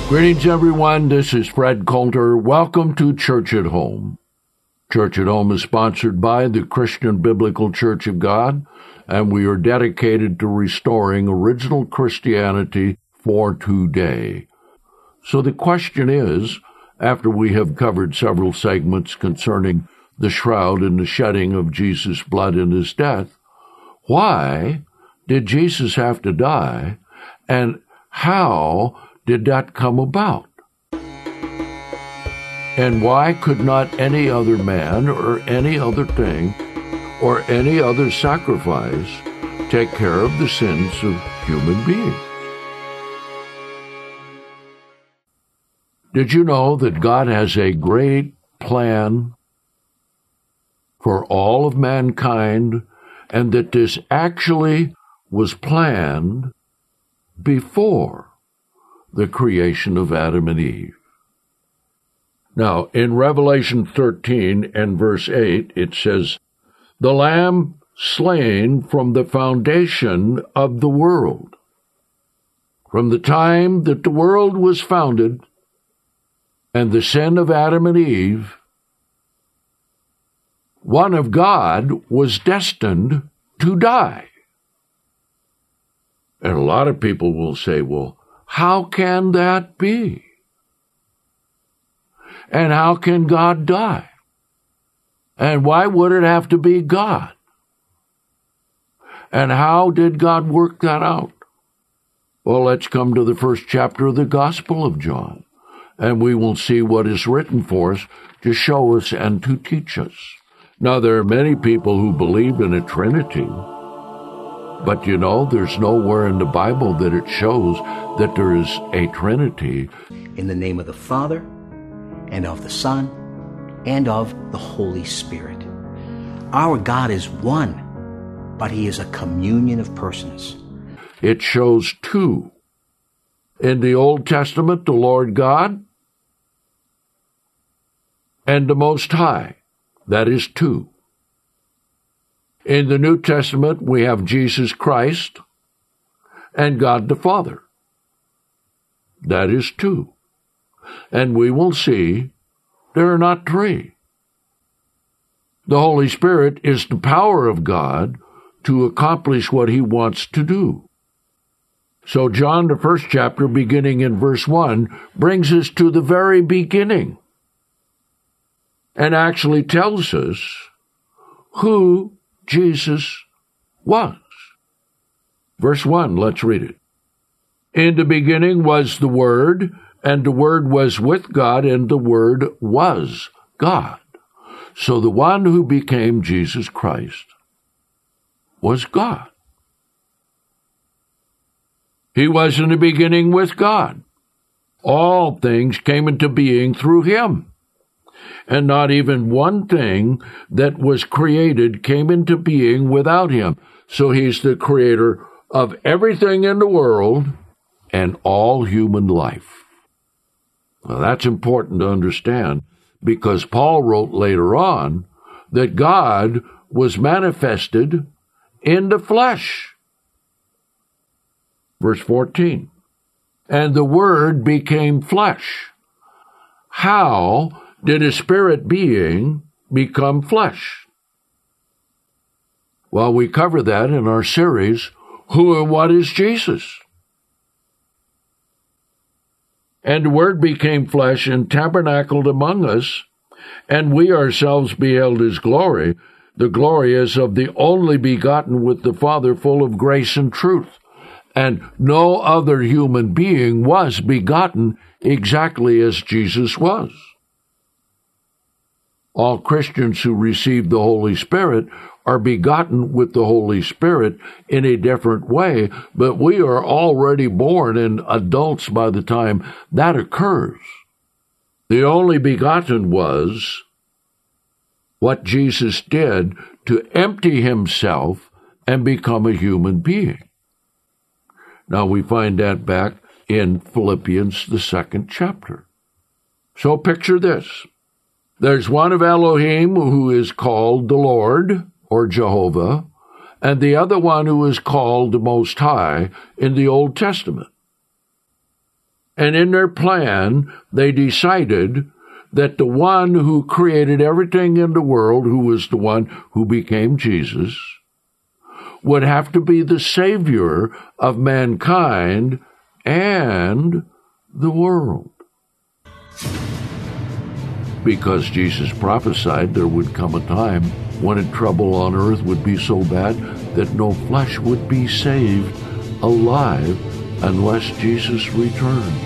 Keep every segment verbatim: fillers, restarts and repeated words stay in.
Greetings, everyone. This is Fred Coulter. Welcome to Church at Home. Church at Home is sponsored by the Christian Biblical Church of God, and we are dedicated to restoring original Christianity for today. So the question is, after we have covered several segments concerning the shroud and the shedding of Jesus' blood in his death, why did Jesus have to die, and how did that come about? And why could not any other man or any other thing or any other sacrifice take care of the sins of human beings? Did you know that God has a great plan for all of mankind, and that this actually was planned before the creation of Adam and Eve? Now, in Revelation thirteen and verse eight, it says, "The Lamb slain from the foundation of the world." From the time that the world was founded and the sin of Adam and Eve, one of God was destined to die. And a lot of people will say, well, how can that be? And how can God die? And why would it have to be God? And how did God work that out? Well, let's come to the first chapter of the Gospel of John, and we will see what is written for us to show us and to teach us. Now, there are many people who believe in a Trinity, but you know, there's nowhere in the Bible that it shows that there is a Trinity. In the name of the Father, and of the Son, and of the Holy Spirit. Our God is one, but he is a communion of persons. It shows two. In the Old Testament, the Lord God and the Most High. That is two. In the New Testament, we have Jesus Christ and God the Father. That is two. And we will see there are not three. The Holy Spirit is the power of God to accomplish what he wants to do. So John, the first chapter, beginning in verse one, brings us to the very beginning and actually tells us who Jesus was. Verse one, let's read it. In the beginning was the Word, and the Word was with God, and the Word was God. So the one who became Jesus Christ was God. He was in the beginning with God. All things came into being through him, and not even one thing that was created came into being without him. So he's the creator of everything in the world and all human life. Now, that's important to understand, because Paul wrote later on that God was manifested in the flesh. Verse fourteen, and the Word became flesh. How did a spirit being become flesh? Well, we cover that in our series, Who and What is Jesus? And the Word became flesh and tabernacled among us, and we ourselves beheld his glory. The glory is of the only begotten with the Father, full of grace and truth. And no other human being was begotten exactly as Jesus was. All Christians who receive the Holy Spirit are begotten with the Holy Spirit in a different way, but we are already born and adults by the time that occurs. The only begotten was what Jesus did to empty himself and become a human being. Now we find that back in Philippians, the second chapter. So picture this. There's one of Elohim who is called the Lord, or Jehovah, and the other one who is called the Most High in the Old Testament. And in their plan, they decided that the one who created everything in the world, who was the one who became Jesus, would have to be the Savior of mankind and the world. Because Jesus prophesied there would come a time when trouble on earth would be so bad that no flesh would be saved alive unless Jesus returned.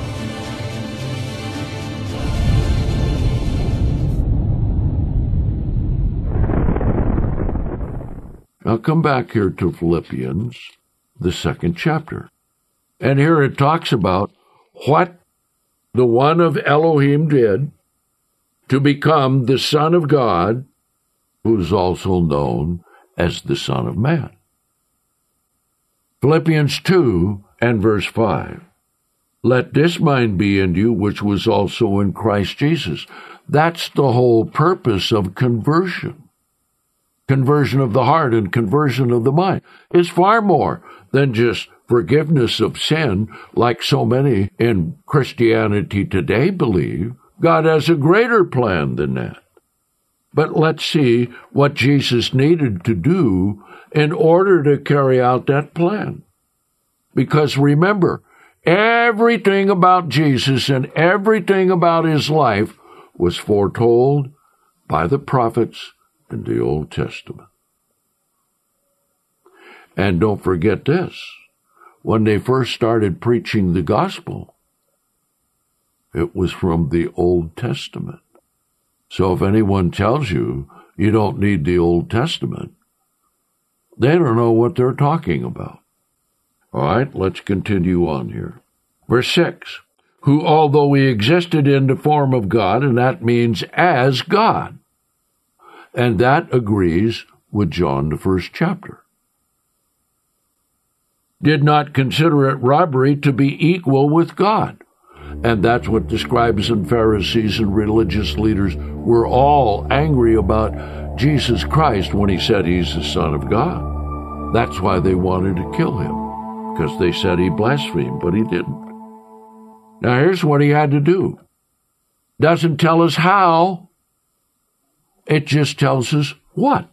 Now come back here to Philippians, the second chapter. And here it talks about what the one of Elohim did to become the Son of God, who is also known as the Son of Man. Philippians two and verse five. Let this mind be in you, which was also in Christ Jesus. That's the whole purpose of conversion. Conversion of the heart and conversion of the mind is far more than just forgiveness of sin, like so many in Christianity today believe. God has a greater plan than that. But let's see what Jesus needed to do in order to carry out that plan. Because remember, everything about Jesus and everything about his life was foretold by the prophets in the Old Testament. And don't forget this, when they first started preaching the gospel, it was from the Old Testament. So if anyone tells you you don't need the Old Testament, they don't know what they're talking about. All right, let's continue on here. Verse six, who, although he existed in the form of God, and that means as God, and that agrees with John, the first chapter, did not consider it robbery to be equal with God. And that's what the scribes and Pharisees and religious leaders were all angry about Jesus Christ when he said he's the Son of God. That's why they wanted to kill him, because they said he blasphemed, but he didn't. Now here's what he had to do. Doesn't tell us how, it just tells us what.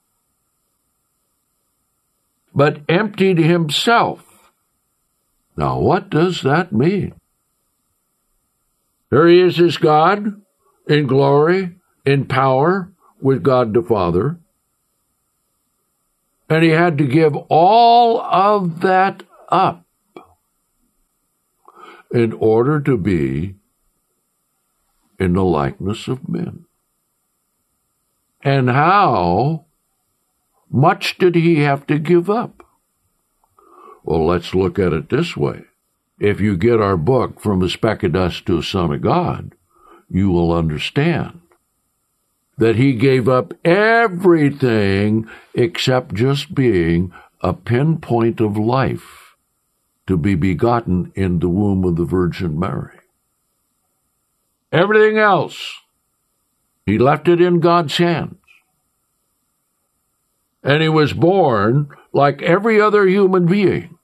But emptied himself. Now what does that mean? Here he is as God, in glory, in power, with God the Father. And he had to give all of that up in order to be in the likeness of men. And how much did he have to give up? Well, let's look at it this way. If you get our book, From a Speck of Dust to a Son of God, you will understand that he gave up everything except just being a pinpoint of life to be begotten in the womb of the Virgin Mary. Everything else, he left it in God's hands. And he was born like every other human being.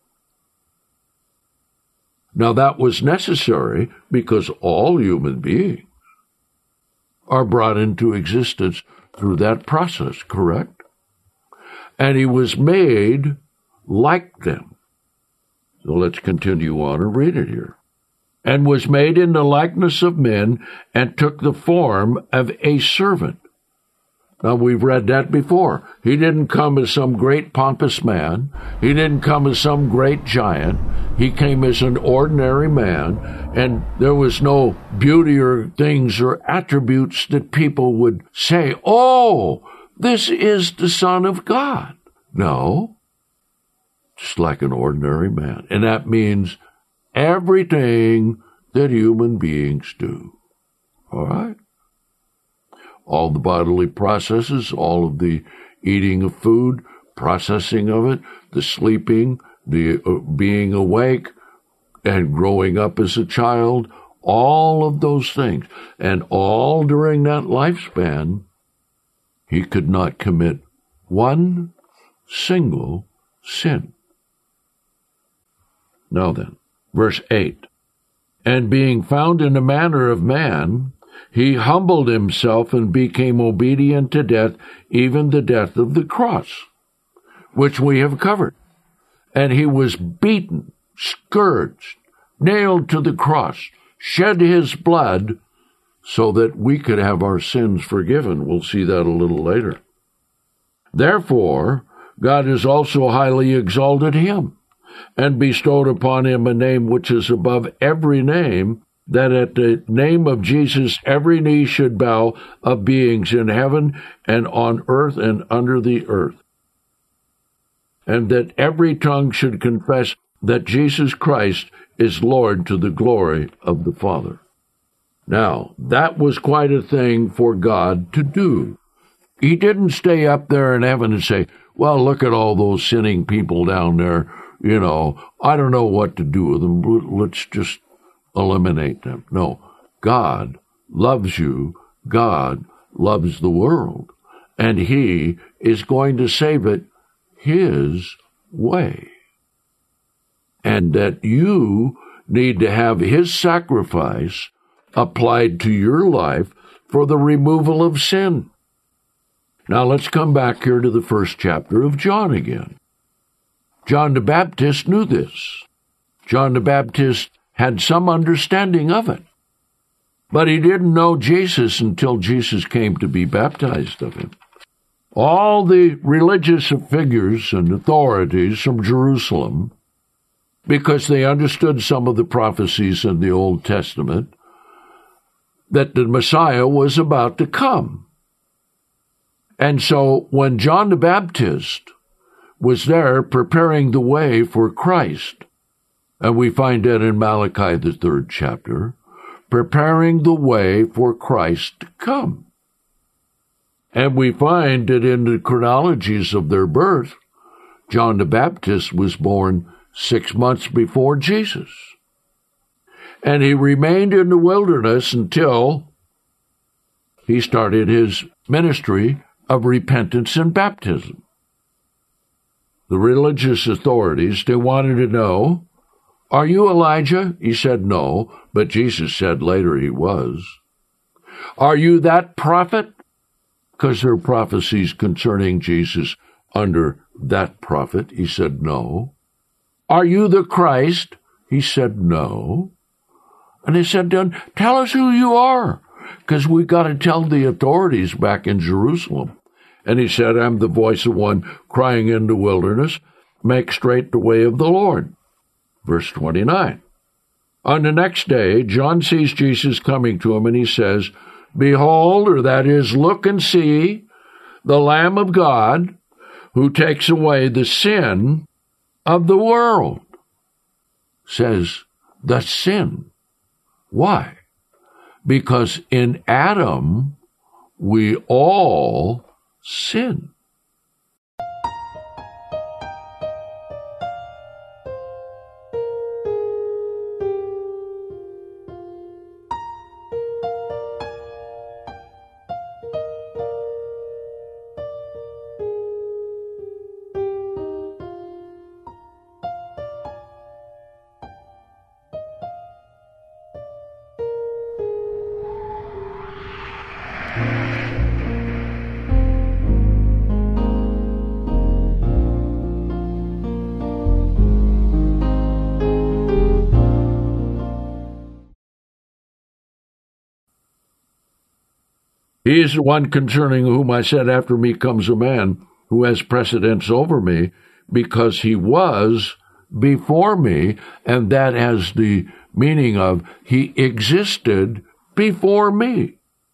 Now that was necessary because all human beings are brought into existence through that process, correct? And he was made like them. So let's continue on and read it here. And was made in the likeness of men, and took the form of a servant. Now, we've read that before. He didn't come as some great pompous man. He didn't come as some great giant. He came as an ordinary man, and there was no beauty or things or attributes that people would say, oh, this is the Son of God. No, just like an ordinary man. And that means everything that human beings do. All right? All the bodily processes, all of the eating of food, processing of it, the sleeping, the uh, being awake, and growing up as a child, all of those things. And all during that lifespan, he could not commit one single sin. Now then, verse eight. And being found in the manner of man, he humbled himself and became obedient to death, even the death of the cross, which we have covered. And he was beaten, scourged, nailed to the cross, shed his blood, so that we could have our sins forgiven. We'll see that a little later. Therefore, God has also highly exalted him, and bestowed upon him a name which is above every name, that at the name of Jesus every knee should bow, of beings in heaven and on earth and under the earth, and that every tongue should confess that Jesus Christ is Lord, to the glory of the Father. Now, that was quite a thing for God to do. He didn't stay up there in heaven and say, well, look at all those sinning people down there. You know, I don't know what to do with them. Let's just eliminate them. No, God loves you. God loves the world. And he is going to save it his way. And that you need to have his sacrifice applied to your life for the removal of sin. Now let's come back here to the first chapter of John again. John the Baptist knew this. John the Baptist had some understanding of it. But he didn't know Jesus until Jesus came to be baptized of him. All the religious figures and authorities from Jerusalem, because they understood some of the prophecies in the Old Testament, that the Messiah was about to come. And so when John the Baptist was there preparing the way for Christ, and we find that in Malachi, the third chapter, preparing the way for Christ to come. And we find that in the chronologies of their birth, John the Baptist was born six months before Jesus. And he remained in the wilderness until he started his ministry of repentance and baptism. The religious authorities, they wanted to know, are you Elijah? He said no, but Jesus said later he was. Are you that prophet? Because there are prophecies concerning Jesus under that prophet. He said no. Are you the Christ? He said no. And he said, then tell us who you are, because we got to tell the authorities back in Jerusalem. And he said, I'm the voice of one crying in the wilderness, make straight the way of the Lord. Verse twenty-nine. On the next day, John sees Jesus coming to him, and he says, behold, or that is, look and see, the Lamb of God, who takes away the sin of the world. Says, the sin. Why? Because in Adam, we all sin. He is the one concerning whom I said, after me comes a man who has precedence over me, because he was before me, and that has the meaning of he existed before me.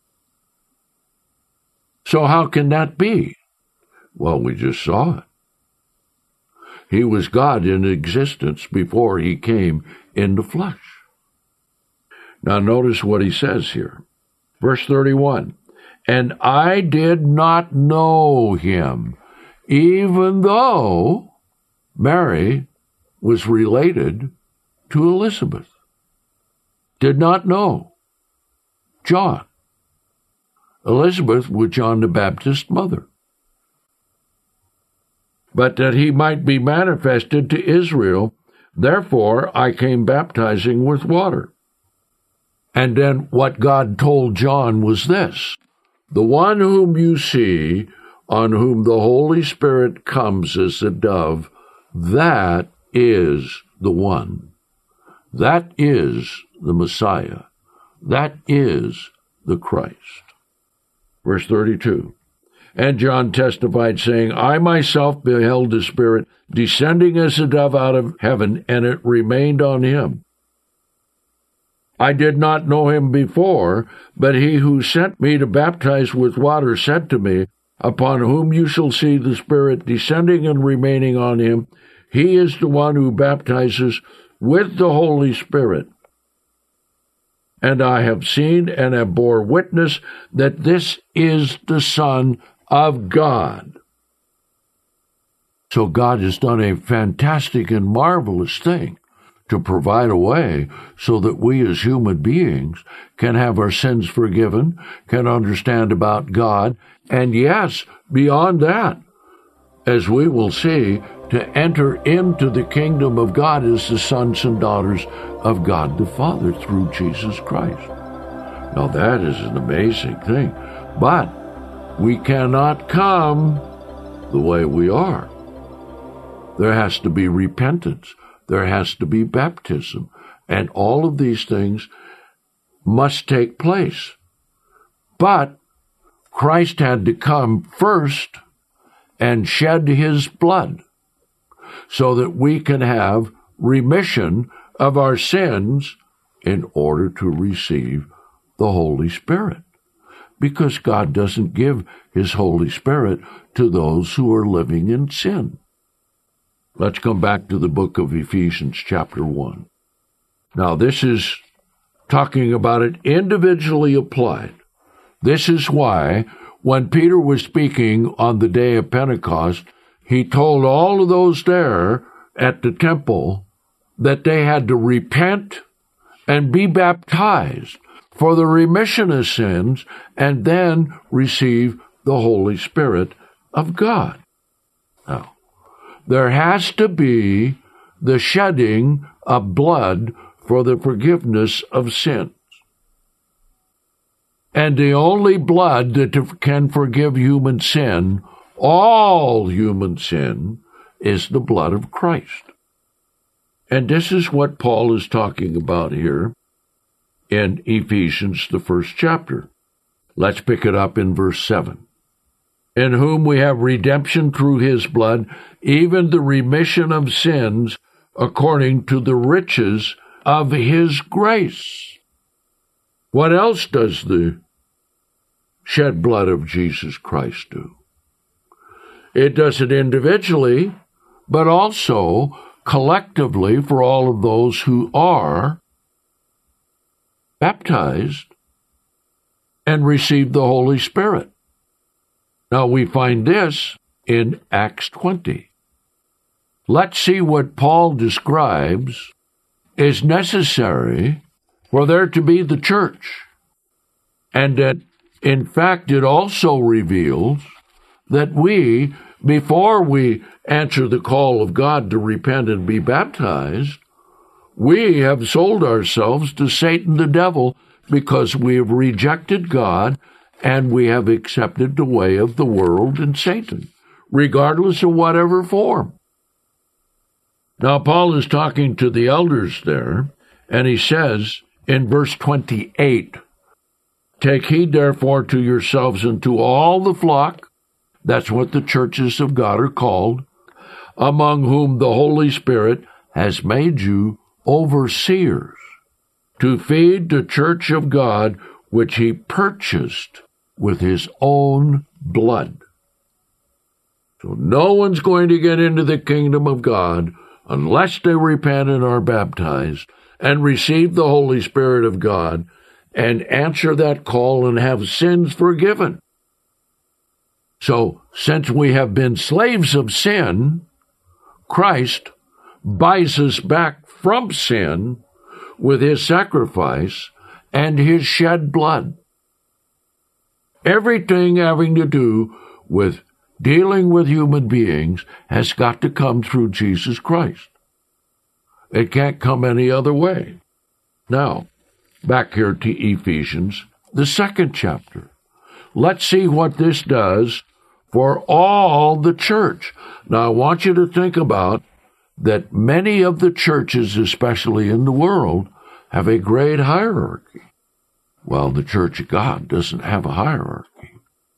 So how can that be? Well, we just saw it. He was God in existence before he came in the flesh. Now notice what he says here. Verse thirty-one. And I did not know him, even though Mary was related to Elizabeth. Did not know John. Elizabeth was John the Baptist's mother. But that he might be manifested to Israel, therefore I came baptizing with water. And then what God told John was this: the one whom you see, on whom the Holy Spirit comes as a dove, that is the one. That is the Messiah. That is the Christ. Verse thirty-two. And John testified, saying, I myself beheld the Spirit descending as a dove out of heaven, and it remained on him. I did not know him before, but he who sent me to baptize with water said to me, upon whom you shall see the Spirit descending and remaining on him, he is the one who baptizes with the Holy Spirit. And I have seen and have bore witness that this is the Son of God. So God has done a fantastic and marvelous thing to provide a way so that we as human beings can have our sins forgiven, can understand about God, and yes, beyond that, as we will see, to enter into the kingdom of God as the sons and daughters of God the Father through Jesus Christ. Now that is an amazing thing, but we cannot come the way we are. There has to be repentance. There has to be baptism. And all of these things must take place. But Christ had to come first and shed his blood so that we can have remission of our sins in order to receive the Holy Spirit. Because God doesn't give his Holy Spirit to those who are living in sin. Let's come back to the book of Ephesians chapter one. Now this is talking about it individually applied. This is why when Peter was speaking on the day of Pentecost, he told all of those there at the temple that they had to repent and be baptized for the remission of sins, and then receive the Holy Spirit of God. Now, there has to be the shedding of blood for the forgiveness of sins. And the only blood that can forgive human sin, all human sin, is the blood of Christ. And this is what Paul is talking about here in Ephesians, the first chapter. Let's pick it up in verse seven. In whom we have redemption through his blood, even the remission of sins, according to the riches of his grace. What else does the shed blood of Jesus Christ do? It does it individually, but also collectively for all of those who are baptized and receive the Holy Spirit. Now we find this in Acts twenty. Let's see what Paul describes is necessary for there to be the church. And that, in fact, it also reveals that we, before we answer the call of God to repent and be baptized, we have sold ourselves to Satan the devil because we have rejected God and we have accepted the way of the world and Satan, regardless of whatever form. Now, Paul is talking to the elders there, and he says in verse twenty-eight, Take heed, therefore, to yourselves and to all the flock, that's what the churches of God are called, among whom the Holy Spirit has made you overseers, to feed the church of God, which he purchased with his own blood. So no one's going to get into the kingdom of God unless they repent and are baptized and receive the Holy Spirit of God and answer that call and have sins forgiven. So, since we have been slaves of sin, Christ buys us back from sin with his sacrifice and his shed blood. Everything having to do with dealing with human beings has got to come through Jesus Christ. It can't come any other way. Now, back here to Ephesians, the second chapter. Let's see what this does for all the church. Now, I want you to think about that many of the churches, especially in the world, have a great hierarchy. Well, the Church of God doesn't have a hierarchy.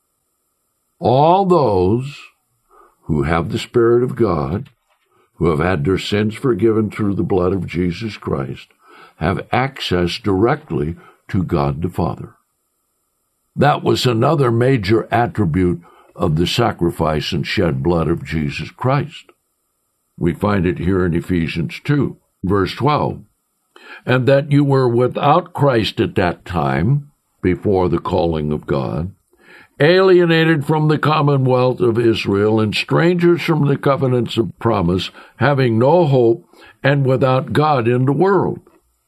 All those who have the Spirit of God, who have had their sins forgiven through the blood of Jesus Christ, have access directly to God the Father. That was another major attribute of the sacrifice and shed blood of Jesus Christ. We find it here in Ephesians two, verse twelve. And that you were without Christ at that time, before the calling of God, alienated from the commonwealth of Israel, and strangers from the covenants of promise, having no hope, and without God in the world.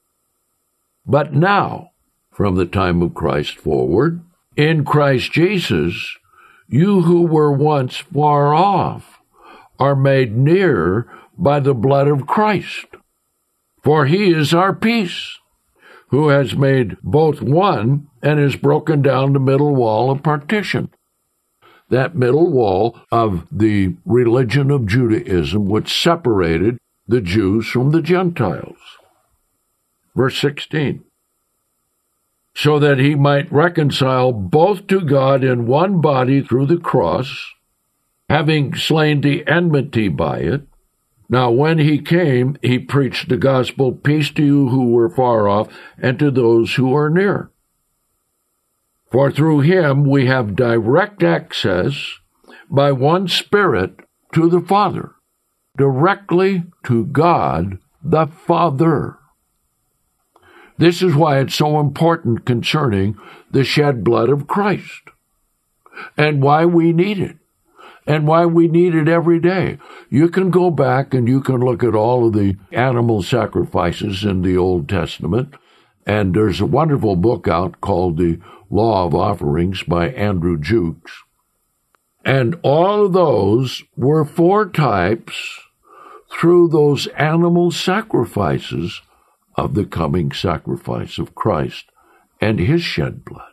But now, from the time of Christ forward, in Christ Jesus, you who were once far off are made near by the blood of Christ. For he is our peace, who has made both one and has broken down the middle wall of partition. That middle wall of the religion of Judaism, which separated the Jews from the Gentiles. Verse sixteen. So that he might reconcile both to God in one body through the cross, having slain the enmity by it. Now when he came, he preached the gospel, peace to you who were far off, and to those who are near. For through him we have direct access by one Spirit to the Father, directly to God the Father. This is why it's so important concerning the shed blood of Christ, and why we need it, and why we need it every day. You can go back and you can look at all of the animal sacrifices in the Old Testament, and there's a wonderful book out called The Law of Offerings by Andrew Jukes. And all of those were foretypes through those animal sacrifices of the coming sacrifice of Christ and his shed blood,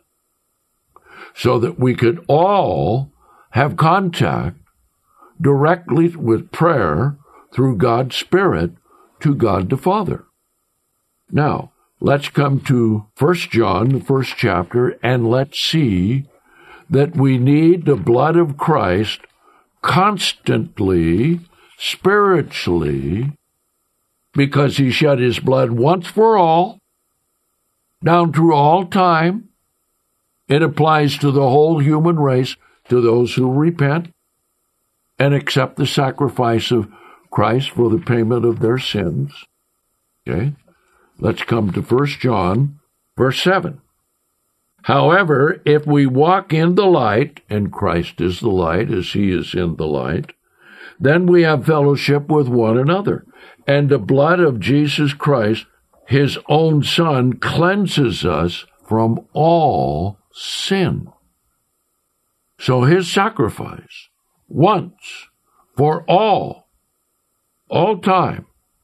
so that we could all have contact directly with prayer through God's Spirit to God the Father. Now, let's come to First John, the first chapter, and let's see that we need the blood of Christ constantly, spiritually, because he shed his blood once for all, down through all time. It applies to the whole human race, to those who repent and accept the sacrifice of Christ for the payment of their sins. Okay? Let's come to First John, verse seven. However, if we walk in the light, and Christ is the light as he is in the light, then we have fellowship with one another. And the blood of Jesus Christ, his own Son, cleanses us from all sin. So his sacrifice, once for all, all time.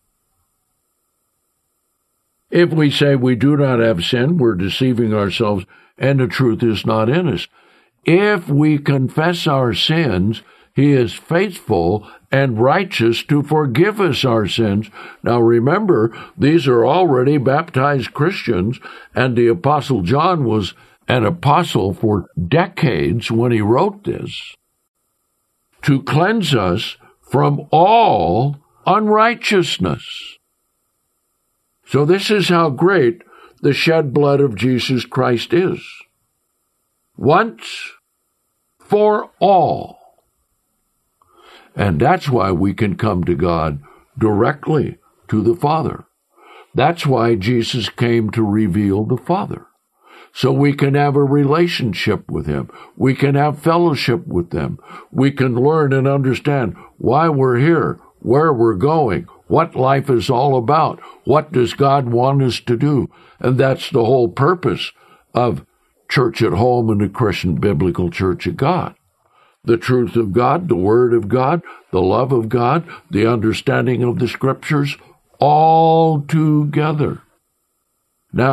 If we say we do not have sin, we're deceiving ourselves, and the truth is not in us. If we confess our sins, he is faithful and righteous to forgive us our sins. Now remember, these are already baptized Christians, and the Apostle John was an apostle for decades when he wrote this, to cleanse us from all unrighteousness. So this is how great the shed blood of Jesus Christ is. Once for all. And that's why we can come to God directly to the Father. That's why Jesus came to reveal the Father. So we can have a relationship with him. We can have fellowship with them. We can learn and understand why we're here, where we're going, what life is all about, what does God want us to do. And that's the whole purpose of Church at Home and the Christian Biblical Church of God. The truth of God, the Word of God, the love of God, the understanding of the Scriptures, all together. Now,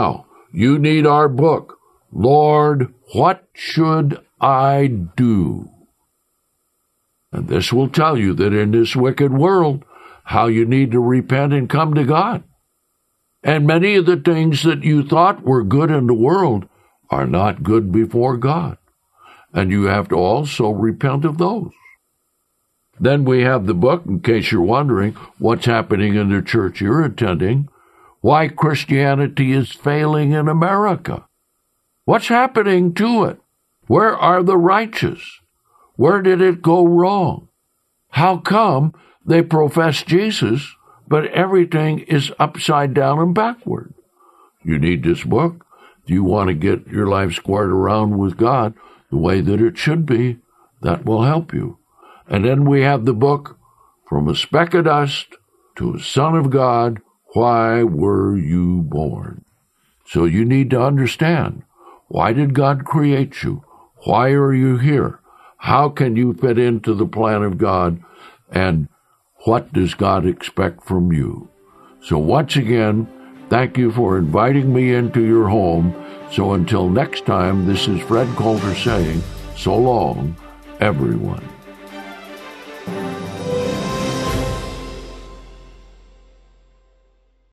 You need our book, Lord, What Should I Do? And this will tell you that in this wicked world, how you need to repent and come to God. And many of the things that you thought were good in the world are not good before God. And you have to also repent of those. Then we have the book, in case you're wondering what's happening in the church you're attending, Why Christianity is Failing in America. What's happening to it? Where are the righteous? Where did it go wrong? How come they profess Jesus, but everything is upside down and backward? You need this book. Do you want to get your life squared around with God the way that it should be? That will help you. And then we have the book, From a Speck of Dust to a Son of God, Why Were You Born? So you need to understand, why did God create you? Why are you here? How can you fit into the plan of God? And what does God expect from you? So once again, thank you for inviting me into your home. So until next time, this is Fred Coulter saying, so long, everyone.